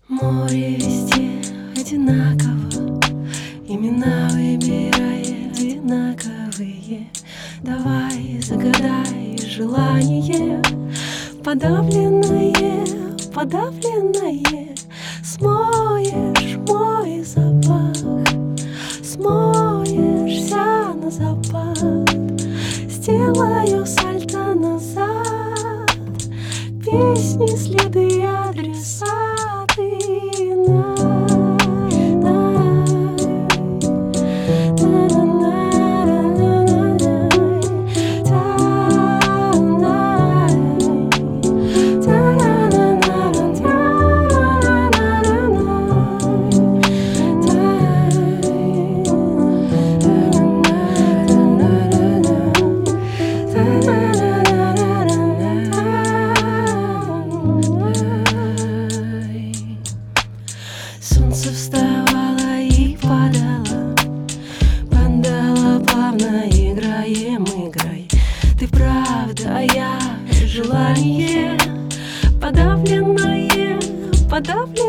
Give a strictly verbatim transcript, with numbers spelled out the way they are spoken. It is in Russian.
Море везде одинаково, имена выбирая одинаковые. Давай загадай желание, подавленное, подавленное. Смоешь мой запах, смоешься на запад. Сделаю сальто назад, песни, следы и адресаты. Солнце вставало и падало, падало плавно, играем, играй. Ты правда, а я желание, подавленное, подавленное.